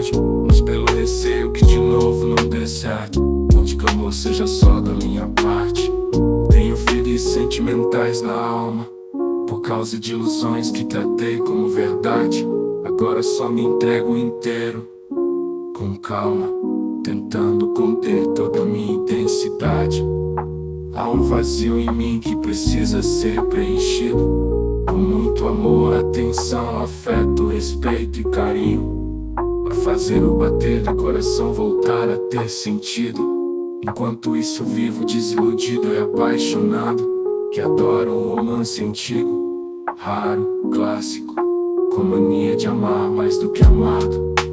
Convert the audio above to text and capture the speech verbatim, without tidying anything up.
verdade, mas pelo receio que de novo não dê certo. Onde que o amor seja só da minha parte. Tenho feridas sentimentais na alma, por causa de ilusões que tratei como verdade. Agora só me entrego inteiro, com calma, tentando conter toda a minha intensidade. Há um vazio em mim que precisa ser preenchido, com muito amor, atenção, afeto, respeito e carinho, pra fazer o bater do coração voltar a ter sentido. Enquanto isso vivo desiludido e apaixonado, que adora um romance antigo, raro, clássico, com mania de amar mais do que amado.